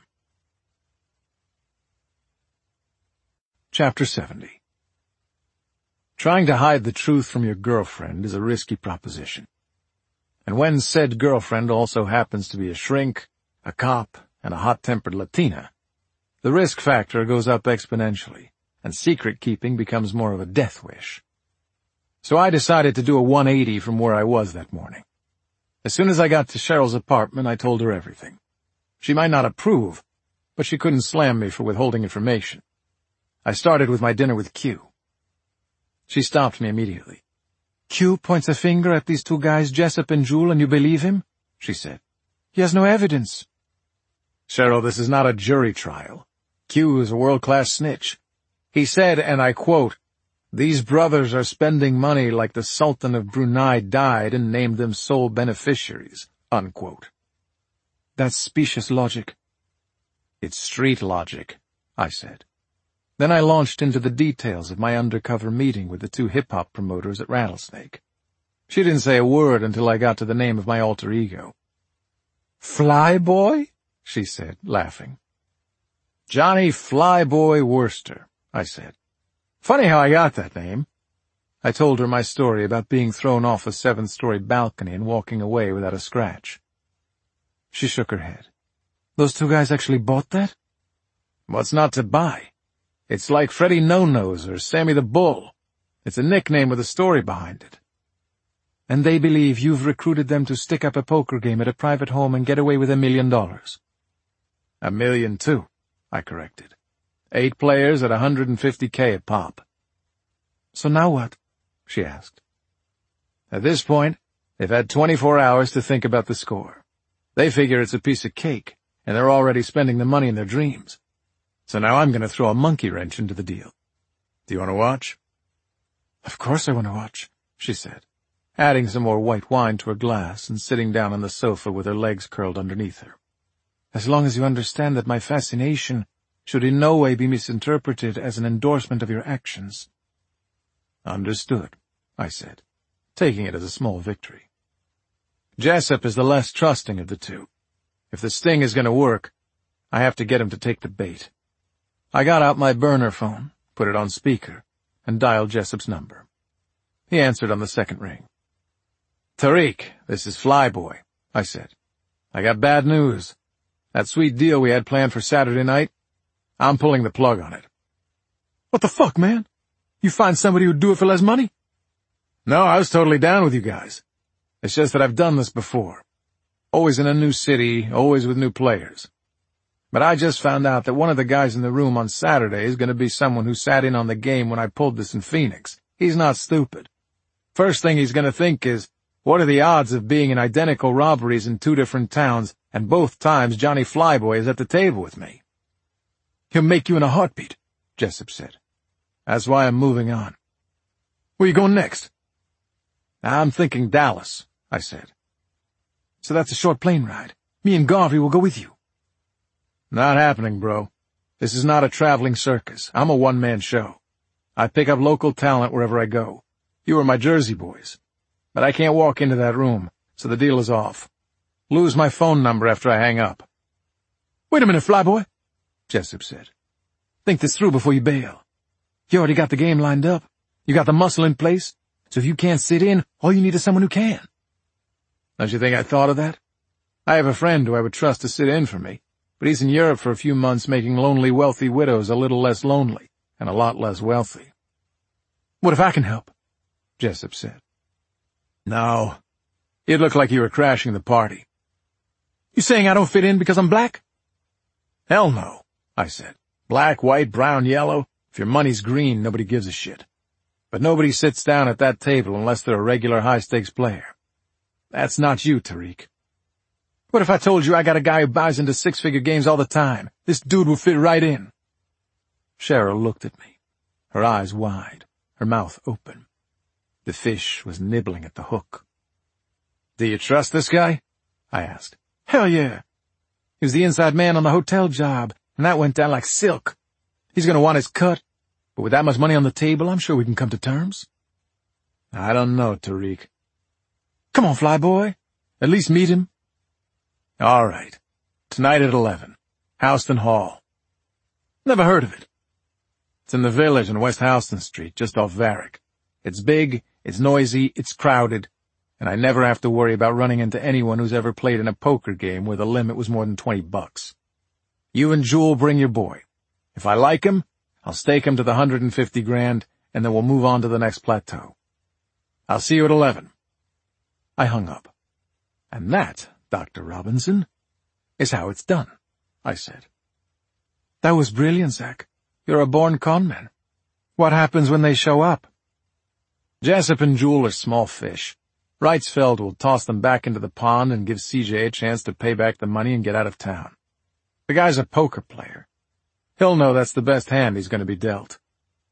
Chapter seventy. Trying to hide the truth from your girlfriend is a risky proposition. And when said girlfriend also happens to be a shrink, a cop, and a hot-tempered Latina, the risk factor goes up exponentially, and secret-keeping becomes more of a death wish. So I decided to do a one eighty from where I was that morning. As soon as I got to Cheryl's apartment, I told her everything. She might not approve, but she couldn't slam me for withholding information. I started with my dinner with Q. She stopped me immediately. "Q points a finger at these two guys, Jessup and Jewel, and you believe him?" she said. "He has no evidence." "Cheryl, this is not a jury trial. Q is a world-class snitch. He said, and I quote, These brothers are spending money like the Sultan of Brunei died and named them sole beneficiaries, unquote. That's specious logic. It's street logic, I said. Then I launched into the details of my undercover meeting with the two hip-hop promoters at Rattlesnake. She didn't say a word until I got to the name of my alter ego. Flyboy? She said, laughing. Johnny Flyboy Worcester, I said. Funny how I got that name. I told her my story about being thrown off a seventh-story balcony and walking away without a scratch. She shook her head. Those two guys actually bought that? What's not to buy? It's like Freddie No-Nose or Sammy the Bull. It's a nickname with a story behind it. And they believe you've recruited them to stick up a poker game at a private home and get away with a million dollars. A million, too, I corrected. Eight players at one hundred fifty K a pop. So now what? She asked. At this point, they've had twenty-four hours to think about the score. They figure it's a piece of cake, and they're already spending the money in their dreams. So now I'm going to throw a monkey wrench into the deal. Do you want to watch? Of course I want to watch, she said, adding some more white wine to her glass and sitting down on the sofa with her legs curled underneath her. As long as you understand that my fascination should in no way be misinterpreted as an endorsement of your actions. Understood, I said, taking it as a small victory. Jessup is the less trusting of the two. If the sting is going to work, I have to get him to take the bait. I got out my burner phone, put it on speaker, and dialed Jessup's number. He answered on the second ring. Tariq, this is Flyboy, I said. I got bad news. That sweet deal we had planned for Saturday night, I'm pulling the plug on it. What the fuck, man? You find somebody who'd do it for less money? No, I was totally down with you guys. It's just that I've done this before. Always in a new city, always with new players. But I just found out that one of the guys in the room on Saturday is going to be someone who sat in on the game when I pulled this in Phoenix. He's not stupid. First thing he's going to think is, what are the odds of being in identical robberies in two different towns, and both times Johnny Flyboy is at the table with me? He'll make you in a heartbeat, Jessup said. That's why I'm moving on. Where you going next? I'm thinking Dallas, I said. So that's a short plane ride. Me and Garvey will go with you. Not happening, bro. This is not a traveling circus. I'm a one-man show. I pick up local talent wherever I go. You are my Jersey boys. But I can't walk into that room, so the deal is off. Lose my phone number after I hang up. Wait a minute, Flyboy, Jessup said. Think this through before you bail. You already got the game lined up. You got the muscle in place. So if you can't sit in, all you need is someone who can. Don't you think I thought of that? I have a friend who I would trust to sit in for me, but he's in Europe for a few months making lonely, wealthy widows a little less lonely and a lot less wealthy. What if I can help? Jessup said. No. You'd look like you were crashing the party. You saying I don't fit in because I'm black? Hell no, I said. Black, white, brown, yellow. If your money's green, nobody gives a shit. But nobody sits down at that table unless they're a regular high-stakes player. That's not you, Tariq. What if I told you I got a guy who buys into six-figure games all the time? This dude will fit right in. Cheryl looked at me, her eyes wide, her mouth open. The fish was nibbling at the hook. Do you trust this guy? I asked. Hell yeah. He was the inside man on the hotel job, and that went down like silk. He's going to want his cut, but with that much money on the table, I'm sure we can come to terms. I don't know, Tariq. Come on, Flyboy. At least meet him. All right. Tonight at eleven. Houston Hall. Never heard of it. It's in the Village on West Houston Street, just off Varick. It's big, it's noisy, it's crowded, and I never have to worry about running into anyone who's ever played in a poker game where the limit was more than twenty bucks. You and Jewel bring your boy. If I like him, I'll stake him to the one hundred fifty grand, and then we'll move on to the next plateau. I'll see you at eleven. I hung up. And that, Doctor Robinson, is how it's done, I said. That was brilliant, Zach. You're a born conman. What happens when they show up? Jessup and Jewel are small fish. Reitzfeld will toss them back into the pond and give C J a chance to pay back the money and get out of town. The guy's a poker player. He'll know that's the best hand he's going to be dealt.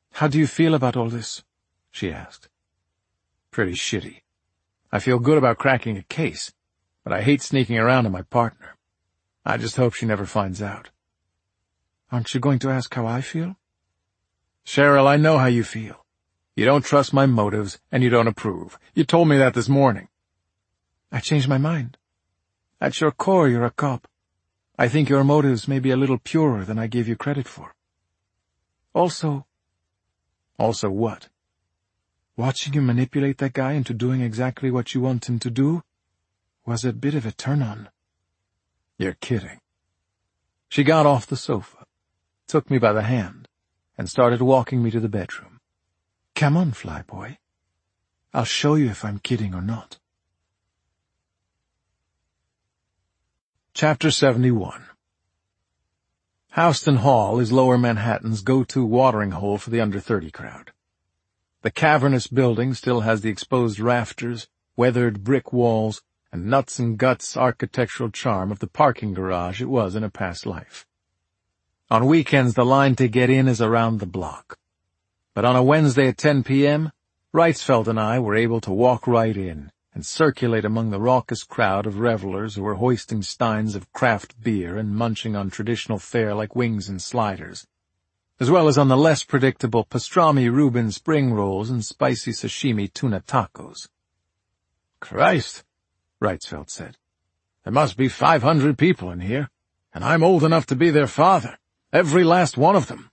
"How do you feel about all this?" she asked. "Pretty shitty. I feel good about cracking a case, but I hate sneaking around on my partner. I just hope she never finds out." "Aren't you going to ask how I feel?" "Cheryl, I know how you feel. You don't trust my motives, and you don't approve. You told me that this morning." "I changed my mind. At your core, you're a cop. I think your motives may be a little purer than I gave you credit for. Also—" "Also what?" "Watching you manipulate that guy into doing exactly what you want him to do was a bit of a turn-on." "You're kidding." She got off the sofa, took me by the hand, and started walking me to the bedroom. "Come on, flyboy. I'll show you if I'm kidding or not." Chapter seventy-one. Houston Hall is Lower Manhattan's go-to watering hole for the under thirty crowd. The cavernous building still has the exposed rafters, weathered brick walls, and nuts and guts architectural charm of the parking garage it was in a past life. On weekends the line to get in is around the block. But on a Wednesday at ten p.m., Reitzfeld and I were able to walk right in and circulate among the raucous crowd of revelers who were hoisting steins of craft beer and munching on traditional fare like wings and sliders, as well as on the less predictable pastrami Reuben spring rolls and spicy sashimi tuna tacos. "Christ," Reitzfeld said. "There must be five hundred people in here, and I'm old enough to be their father. Every last one of them."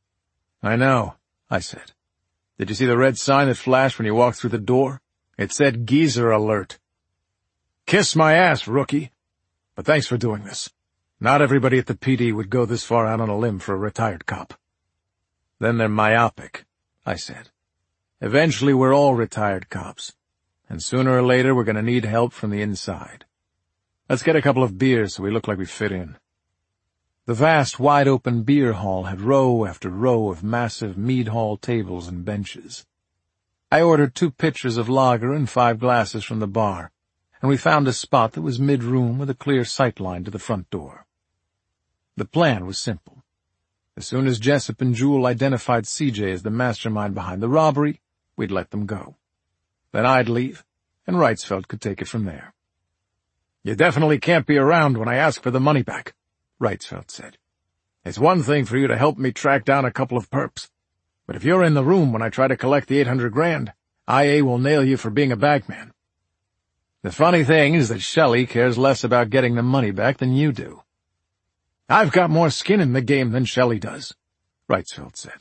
"I know," I said. "Did you see the red sign that flashed when you walked through the door? It said geezer alert." "Kiss my ass, rookie. But thanks for doing this. Not everybody at the P D would go this far out on a limb for a retired cop." "Then they're myopic," I said. "Eventually we're all retired cops, and sooner or later we're going to need help from the inside. Let's get a couple of beers so we look like we fit in." The vast, wide-open beer hall had row after row of massive mead hall tables and benches. I ordered two pitchers of lager and five glasses from the bar, and we found a spot that was mid-room with a clear sight line to the front door. The plan was simple. As soon as Jessup and Jewel identified C J as the mastermind behind the robbery, we'd let them go. Then I'd leave, and Reitzfeld could take it from there. "You definitely can't be around when I ask for the money back," Reitzfeld said. "It's one thing for you to help me track down a couple of perps, but if you're in the room when I try to collect the eight hundred grand, I A will nail you for being a bagman." "The funny thing is that Shelley cares less about getting the money back than you do." "I've got more skin in the game than Shelley does," Reitzfeld said.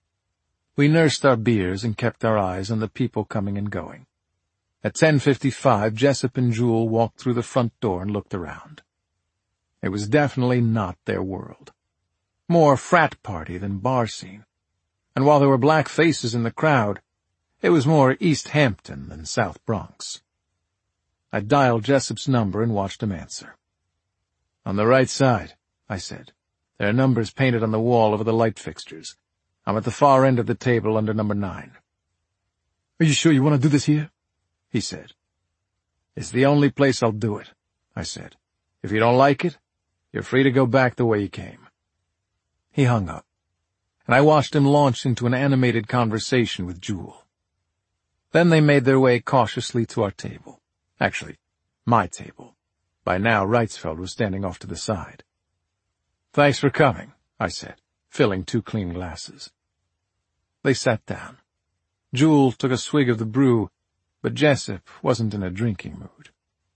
We nursed our beers and kept our eyes on the people coming and going. At ten fifty-five, Jessup and Jewel walked through the front door and looked around. It was definitely not their world. More frat party than bar scene. And while there were black faces in the crowd, it was more East Hampton than South Bronx. I dialed Jessup's number and watched him answer. "On the right side," I said. "There are numbers painted on the wall over the light fixtures. I'm at the far end of the table under number nine." "Are you sure you want to do this here?" he said. "It's the only place I'll do it," I said. "If you don't like it, you're free to go back the way you came." He hung up, and I watched him launch into an animated conversation with Jewel. Then they made their way cautiously to our table. Actually, my table. By now, Reitzfeld was standing off to the side. "Thanks for coming," I said, filling two clean glasses. They sat down. Jewel took a swig of the brew, but Jessup wasn't in a drinking mood.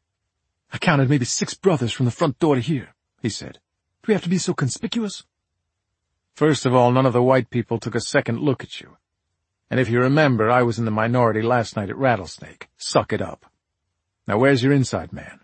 "I counted maybe six brothers from the front door to here," he said. "Do we have to be so conspicuous?" "First of all, none of the white people took a second look at you. And if you remember, I was in the minority last night at Rattlesnake. Suck it up. Now where's your inside man?"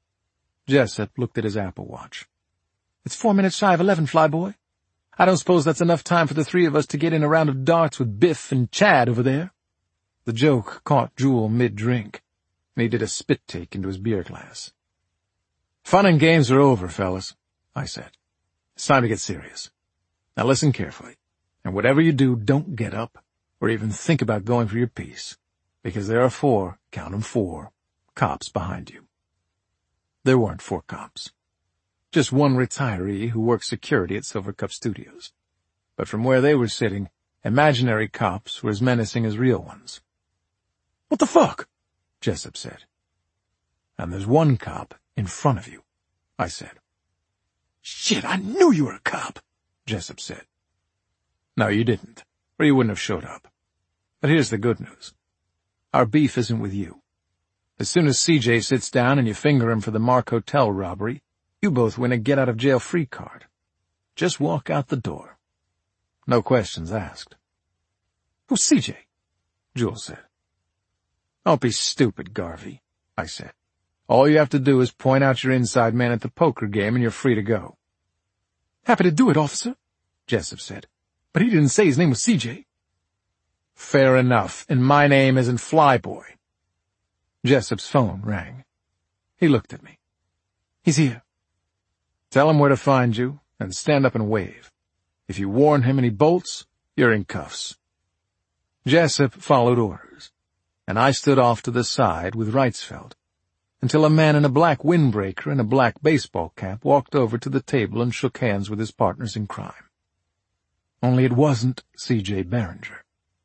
Jessup looked at his Apple Watch. "It's four minutes shy of eleven, flyboy. I don't suppose that's enough time for the three of us to get in a round of darts with Biff and Chad over there." The joke caught Jewel mid-drink, and he did a spit-take into his beer glass. "Fun and games are over, fellas," I said. "It's time to get serious. Now listen carefully, and whatever you do, don't get up, or even think about going for your piece, because there are four, count 'em four, cops behind you." There weren't four cops. Just one retiree who worked security at Silvercup Studios. But from where they were sitting, Imaginary cops were as menacing as real ones. "What the fuck?" Jessup said. "And there's one cop in front of you," I said. "Shit, I knew you were a cop," Jessup said. "No, you didn't, or you wouldn't have showed up. But here's the good news. Our beef isn't with you. As soon as C J sits down and you finger him for the Mark Hotel robbery, you both win a get-out-of-jail-free card. Just walk out the door. No questions asked." "Who's C J?" Jules said. "Don't be stupid, Garvey," I said. "All you have to do is point out your inside man at the poker game and you're free to go." "Happy to do it, officer," Jessup said. "But he didn't say his name was C J." "Fair enough, and my name isn't Flyboy." Jessup's phone rang. He looked at me. "He's here." "Tell him where to find you, and stand up and wave. If you warn him and he bolts, you're in cuffs." Jessup followed orders, and I stood off to the side with Reitzfeld, until a man in a black windbreaker and a black baseball cap walked over to the table and shook hands with his partners in crime. Only it wasn't C J Barringer.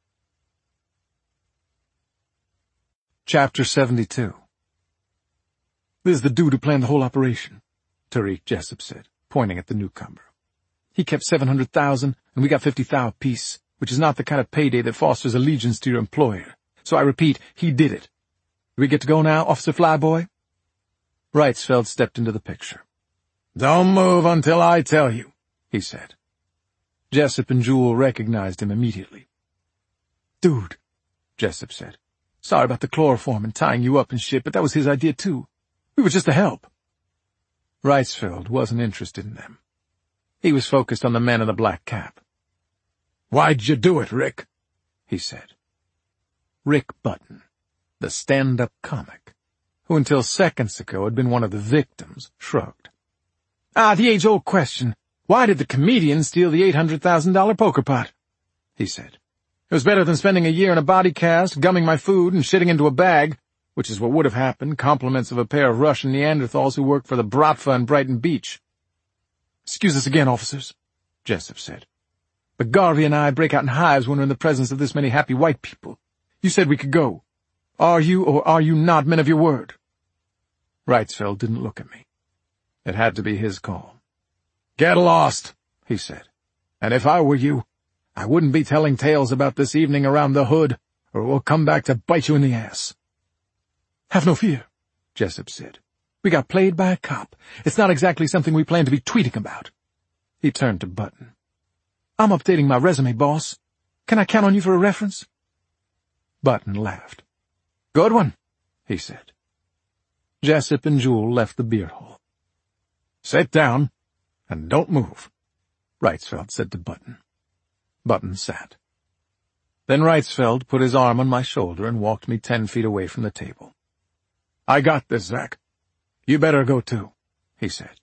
Chapter seventy-two. "This is the dude who planned the whole operation," Tariq Jessup said, pointing at the newcomer. "He kept seven hundred thousand, and we got fifty thousand apiece, which is not the kind of payday that fosters allegiance to your employer. So I repeat, he did it. Do we get to go now, Officer Flyboy?" Reitzfeld stepped into the picture. "Don't move until I tell you," he said. Jessup and Jewel recognized him immediately. "Dude," Jessup said. "Sorry about the chloroform and tying you up and shit, but that was his idea too. We were just to help." Reitzfeld wasn't interested in them. He was focused on the man in the black cap. "Why'd you do it, Rick?" he said. Rick Button, the stand-up comic, who until seconds ago had been one of the victims, shrugged. "Ah, the age-old question. Why did the comedian steal the eight hundred thousand dollar poker pot?" he said. "It was better than spending a year in a body cast, gumming my food, and shitting into a bag, which is what would have happened, compliments of a pair of Russian Neanderthals who worked for the Bratva in Brighton Beach." "Excuse us again, officers," Jessup said. "But Garvey and I break out in hives when we're in the presence of this many happy white people. You said we could go. Are you or are you not men of your word?" Reitzfeld didn't look at me. It had to be his call. "Get lost," he said. "And if I were you, I wouldn't be telling tales about this evening around the hood, or it will come back to bite you in the ass." "Have no fear," Jessup said. "We got played by a cop. It's not exactly something we plan to be tweeting about." He turned to Button. "I'm updating my resume, boss. Can I count on you for a reference?" Button laughed. "Good one," he said. Jessup and Jewel left the beer hall. "Sit down, and don't move," Reitzfeld said to Button. Button sat. Then Reitzfeld put his arm on my shoulder and walked me ten feet away from the table. "I got this, Zach. You better go too," he said.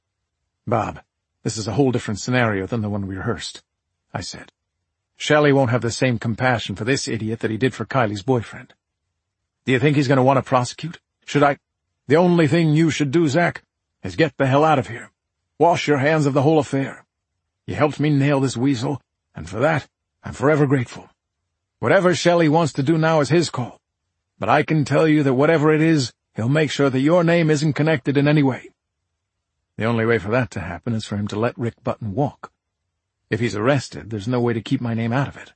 "Bob, this is a whole different scenario than the one we rehearsed," I said. "Shelley won't have the same compassion for this idiot that he did for Kylie's boyfriend. Do you think he's going to want to prosecute? Should I—" "The only thing you should do, Zach, is get the hell out of here. Wash your hands of the whole affair. You helped me nail this weasel, and for that, I'm forever grateful. Whatever Shelley wants to do now is his call, but I can tell you that whatever it is, he'll make sure that your name isn't connected in any way. The only way for that to happen is for him to let Rick Button walk. If he's arrested, there's no way to keep my name out of it.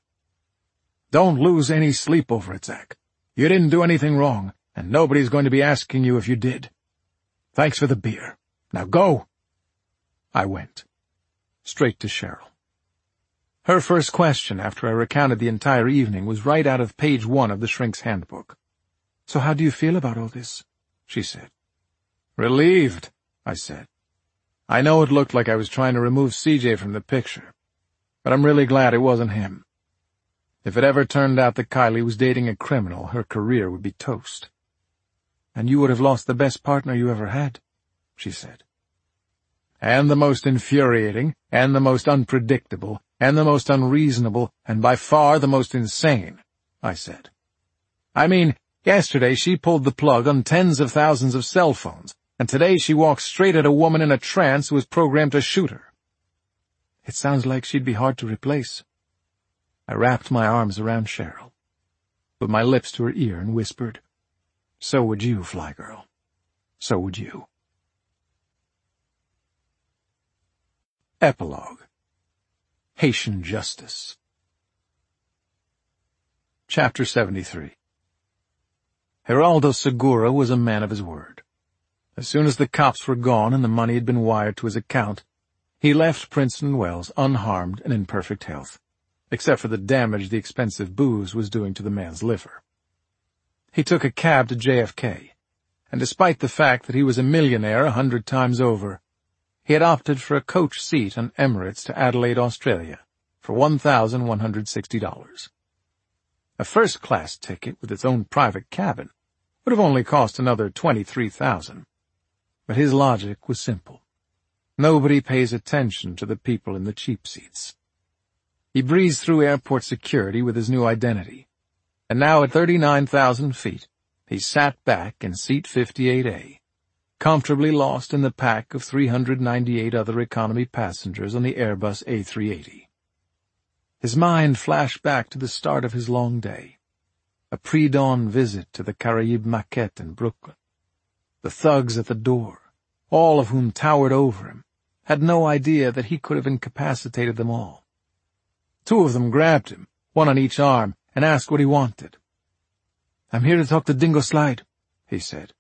Don't lose any sleep over it, Zach. You didn't do anything wrong, and nobody's going to be asking you if you did. Thanks for the beer. Now go." I went. Straight to Cheryl. Her first question after I recounted the entire evening was right out of page one of the Shrink's Handbook. "So how do you feel about all this?" she said. "Relieved," I said. "I know it looked like I was trying to remove C J from the picture, but I'm really glad it wasn't him. If it ever turned out that Kylie was dating a criminal, her career would be toast." "And you would have lost the best partner you ever had," she said. "And the most infuriating, and the most unpredictable, and the most unreasonable, and by far the most insane," I said. "I mean, yesterday she pulled the plug on tens of thousands of cell phones, and today she walks straight at a woman in a trance who was programmed to shoot her. It sounds like she'd be hard to replace." I wrapped my arms around Cheryl, put my lips to her ear and whispered, "So would you, Fly Girl. So would you." Epilogue. Haitian Justice. Chapter seventy-three. Geraldo Segura was a man of his word. As soon as the cops were gone and the money had been wired to his account, he left Princeton Wells unharmed and in perfect health, except for the damage the expensive booze was doing to the man's liver. He took a cab to J F K, and despite the fact that he was a millionaire a hundred times over, he had opted for a coach seat on Emirates to Adelaide, Australia, for one thousand one hundred sixty dollars. A first-class ticket with its own private cabin would have only cost another twenty-three thousand dollars. But his logic was simple. Nobody pays attention to the people in the cheap seats. He breezed through airport security with his new identity, and now at thirty-nine thousand feet, he sat back in seat fifty-eight A, comfortably lost in the pack of three hundred ninety-eight other economy passengers on the Airbus A three eighty. His mind flashed back to the start of his long day, a pre-dawn visit to the Caraïbe Maquette in Brooklyn. The thugs at the door, all of whom towered over him, had no idea that he could have incapacitated them all. Two of them grabbed him, one on each arm, and asked what he wanted. "I'm here to talk to Dingo Slide," he said.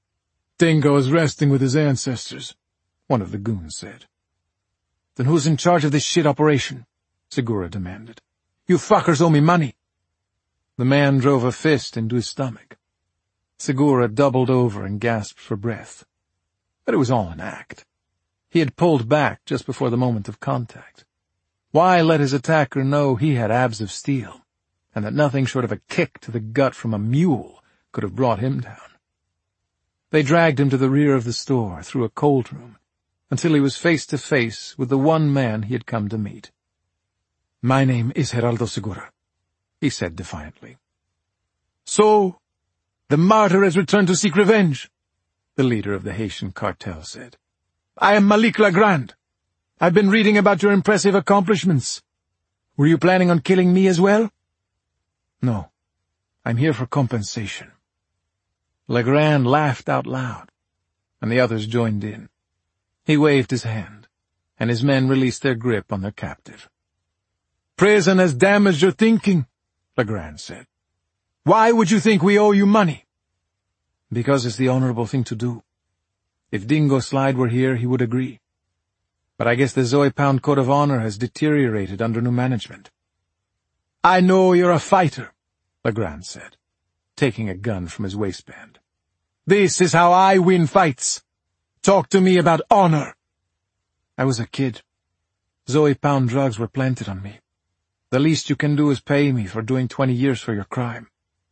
"Dingo is resting with his ancestors," one of the goons said. "Then who's in charge of this shit operation?" Segura demanded. "You fuckers owe me money." The man drove a fist into his stomach. Segura doubled over and gasped for breath. But it was all an act. He had pulled back just before the moment of contact. Why let his attacker know he had abs of steel, and that nothing short of a kick to the gut from a mule could have brought him down? They dragged him to the rear of the store, through a cold room, until he was face to face with the one man he had come to meet. "My name is Geraldo Segura," he said defiantly. "So, the martyr has returned to seek revenge," the leader of the Haitian cartel said. "I am Malik Legrand. I've been reading about your impressive accomplishments. Were you planning on killing me as well?" "No, I'm here for compensation." Legrand laughed out loud, and the others joined in. He waved his hand, and his men released their grip on their captive. "Prison has damaged your thinking," Legrand said. "Why would you think we owe you money?" "Because it's the honorable thing to do. If Dingo Slide were here, he would agree. But I guess the Zoe Pound Code of Honor has deteriorated under new management." "I know you're a fighter," Legrand said, taking a gun from his waistband. "This is how I win fights. Talk to me about honor." "I was a kid. Zoe Pound drugs were planted on me. The least you can do is pay me for doing twenty years for your crime."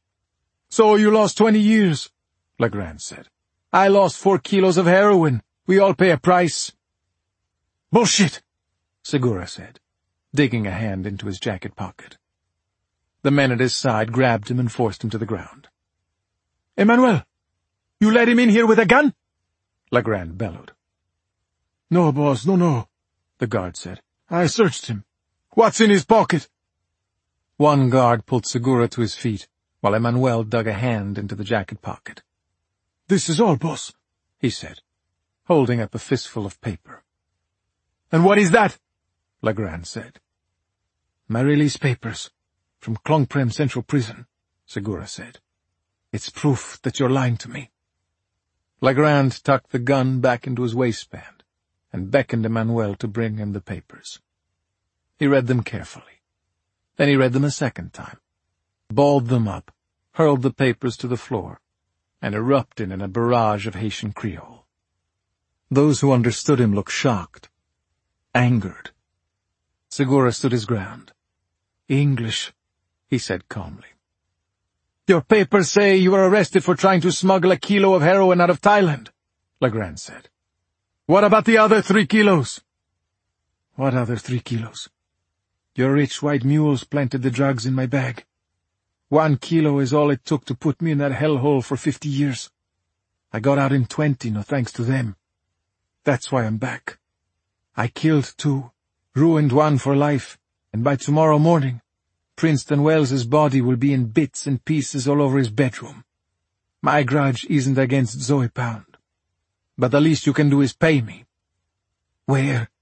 "So you lost twenty years," Legrand said. "I lost four kilos of heroin. We all pay a price." "Bullshit," Segura said, digging a hand into his jacket pocket. The men at his side grabbed him and forced him to the ground. "Emmanuel, you let him in here with a gun?" Legrand bellowed. "No, boss, no, no," the guard said. "I searched him. What's in his pocket?" One guard pulled Segura to his feet, while Emmanuel dug a hand into the jacket pocket. "This is all, boss," he said, holding up a fistful of paper. "And what is that?" Legrand said. "My release papers, from Klong Prem Central Prison," Segura said. "It's proof that you're lying to me." Legrand tucked the gun back into his waistband and beckoned Emmanuel to bring him the papers. He read them carefully. Then he read them a second time, balled them up, hurled the papers to the floor, and erupted in a barrage of Haitian Creole. Those who understood him looked shocked, angered. Segura stood his ground. "English," he said calmly. "Your papers say you were arrested for trying to smuggle a kilo of heroin out of Thailand," Legrand said. "What about the other three kilos?" "What other three kilos? Your rich white mules planted the drugs in my bag. One kilo is all it took to put me in that hellhole for fifty years. I got out in twenty, no thanks to them. That's why I'm back. I killed two, ruined one for life, and by tomorrow morning, Princeton Wells's body will be in bits and pieces all over his bedroom. My grudge isn't against Zoe Pound. But the least you can do is pay me.
Where